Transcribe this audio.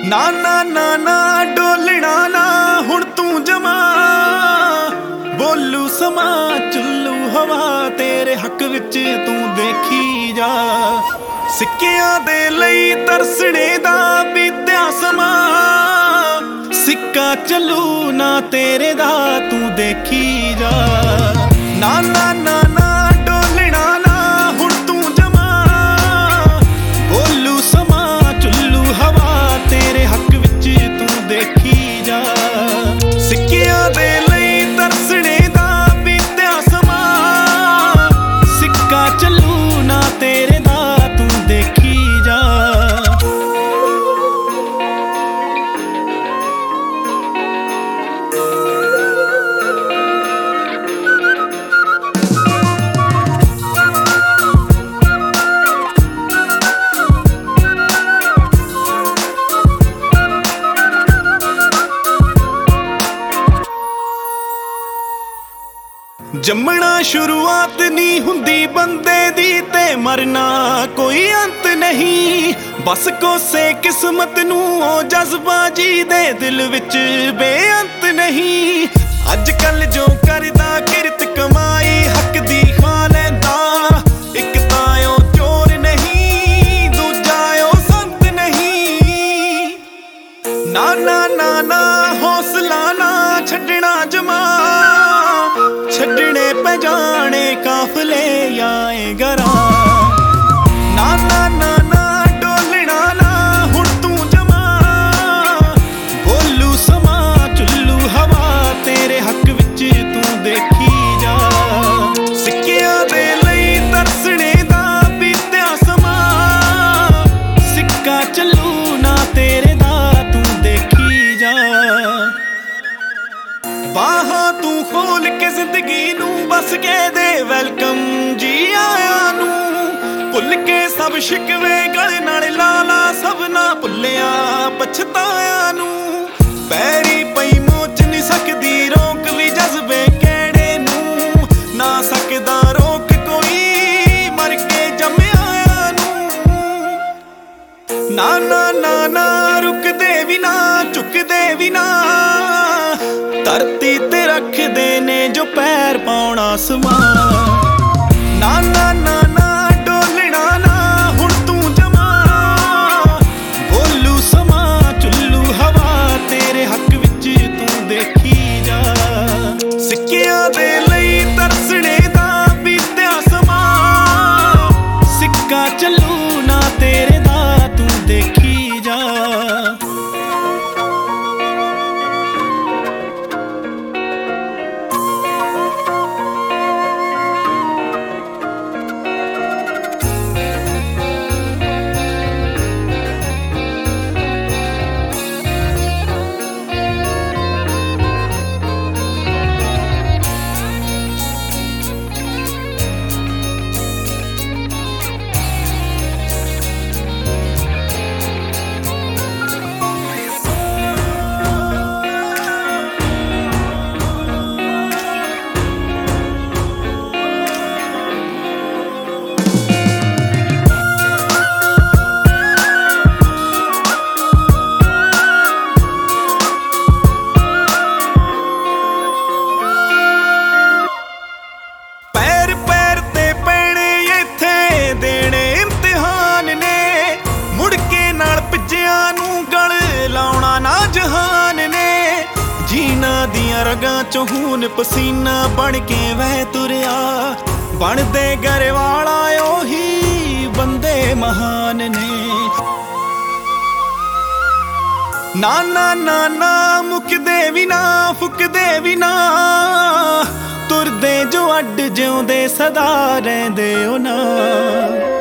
ਨਾ ਨਾ ਨਾ ਨਾ ਡੋਲਣਾ ਨਾ ਹੁਣ ਤੂੰ ਜਮਾ ਬੋਲੂ ਸਮਾ ਚੱਲੂ ਹਵਾ ਤੇਰੇ ਹੱਕ ਵਿੱਚ ਤੂੰ ਦੇਖੀ ਜਾ। ਸਿੱਕਿਆਂ ਦੇ ਲਈ ਤਰਸਣੇ ਦਾ ਬੀਤਿਆ ਸਮਾਂ ਸਿੱਕਾ ਚੱਲੂ ਨਾ ਤੇਰੇ ਦਾ ਤੂੰ ਦੇਖੀ ਜਾ। ਨਾ ਨਾ ਨਾ ਨਾ ਡੋਲਣਾ ਨਾ ਹੁਣ ਤੂੰ ਜਮਾ ਬੋਲੂ ਸਮਾ ਚੱਲੂ ਹਵਾ ਤੇਰੇ ਹੱਕ ਵਿੱਚ ਤੂੰ ਦੇਖੀ ਜਾ। ਸਿੱਕਿਆਂ ਦੇ ਲਈ ਤਰਸਣੇ ਦਾ ਬੀਤਿਆ ਸਮਾਂ ਸਿੱਕਾ ਚੱਲੂ ਨਾ ਤੇਰੇ ਦਾ ਤੂੰ ਦੇਖੀ ਜਾ। ਜੰਮਣਾ ਸ਼ੁਰੂਆਤ ਨਹੀਂ ਹੁੰਦੀ ਬੰਦੇ ਦੀ ਤੇ ਮਰਨਾ ਕੋਈ ਅੰਤ ਨਹੀਂ। ਬਸ ਕੋਸੇ ਕਿਸਮਤ ਨੂੰ ਉਹ ਜਜ਼ਬਾ ਜੀ ਦੇ ਦਿਲ ਵਿੱਚ ਬੇਅੰਤ ਨਹੀਂ। ਅੱਜ ਕੱਲ ਜੋ ਕਰਦਾ ਕਿਰਤ ਕਮਾਈ ਹੱਕ ਦੀ ਖਾ ਲੈਂਦਾ ਇੱਕ ਤਾਂ ਉਹ ਚੋਰ ਨਹੀਂ ਦੂਜਾ ਉਹ ਸੰਤ ਨਹੀਂ। ਨਾ ਨਾ ਨਾ ਨਾ ਹੌਸਲਾ ਨਾ ਛੱਡਣਾ ਜਮਾ ਛੱਡਣੇ ਪੈ ਜਾਣੇ ਕਾਫਲੇ ਆਏ ਗਰਾਂ। ਨਾ ਨਾ ਨਾ ਨਾ ਡੋਲਣਾ ਨਾ ਹੁਣ ਤੂੰ ਜਮਾ ਬੋਲੂ ਸਮਾ ਚੱਲੂ ਹਵਾ ਤੇਰੇ ਹੱਕ ਵਿੱਚ ਤੂੰ ਦੇਖੀ ਜਾ। ਸਿੱਕਿਆਂ ਦੇ ਲਈ ਤਰਸਣੇ ਦਾ ਬੀਤਿਆ ਸਮਾਂ ਸਿੱਕਾ ਚੱਲੂ ਨਾ ਤੇਰੇ ਦਾ ਤੂੰ ਦੇਖੀ ਜਾ। ਬਾਹਾਂ ਤੂੰ ਖੋਲ ਕੇ ਜ਼ਿੰਦਗੀ ਨੂੰ ਬਸ ਕਹਿ ਦੇ ਵੈਲਕਮ ਜੀ ਆਇਆਂ ਨੂੰ। ਭੁੱਲ ਕੇ ਸਭ ਸ਼ਿਕਵੇ ਗਲ ਨਾਲ ਲਾਲਾ ਸਭ ਨਾ ਭੁੱਲਿਆ ਪਛਤਾਇਆ ਨੂੰ। ਪੈਰੀ ਪਈ ਮੋਚ ਨਹੀਂ ਸਕਦੀ ਰੋਕ ਵੀ ਜਜ਼ਬੇ ਕਿਹੜੇ ਨੂੰ ਨਾ ਸਕਦਾ ਰੋਕ ਕੋਈ ਮਰ ਕੇ ਜੰਮਿਆ ਨੂੰ। ਨਾ ਨਾ ਨਾ ਨਾ ਰੁਕਦੇ ਵੀ ਨਾ ਝੁਕਦੇ ਵੀ ਨਾ ਧਰਤੀ ਤੇ ਰੱਖਦੇ ਨੇ ਜੋ ਪੈਰ ਪਾਉਣਾ ਸਮਾਂ। ਨਾ ਨਾ ਨਾ ਨਾ ਡੋਲਣਾ ਨਾ ਹੁਣ ਤੂੰ ਜਮਾ ਬੋਲੂ ਸਮਾ ਚੱਲੂ ਹਵਾ ਤੇਰੇ ਹੱਕ ਵਿੱਚ ਤੂੰ ਦੇਖੀ ਜਾ। ਸਿੱਕਿਆਂ ਦੇ ਲਈ ਤਰਸਣੇ ਦਾ ਬੀਤਿਆ ਸਮਾਂ ਸਿੱਕਾ ਚੱਲੂ ਨਾ ਤੇਰੇ ਦਾ ਤੂੰ ਦੇਖੀ ਜਾ। ਜੀਨਾ ਦੀਆਂ ਰਗਾਂ ਚੋਂ ਖੂਨ ਪਸੀਨਾ ਬਣ ਕੇ ਵਹਿ ਤੁਰਿਆ ਬਣਦੇ ਘਰ ਵਾਲਾ ਉਹੀ ਬੰਦੇ ਮਹਾਨ ਨੇ। ਨਾ ਨਾ ਨਾ ਨਾ ਮੁੱਕਦੇ ਵੀ ਨਾ ਫੁੱਕਦੇ ਵੀ ਨਾ ਤੁਰਦੇ ਜੋ ਅੱਡ ਜਿਉਂਦੇ ਸਦਾ ਰਹਿੰਦੇ ਉਹ ਨਾ।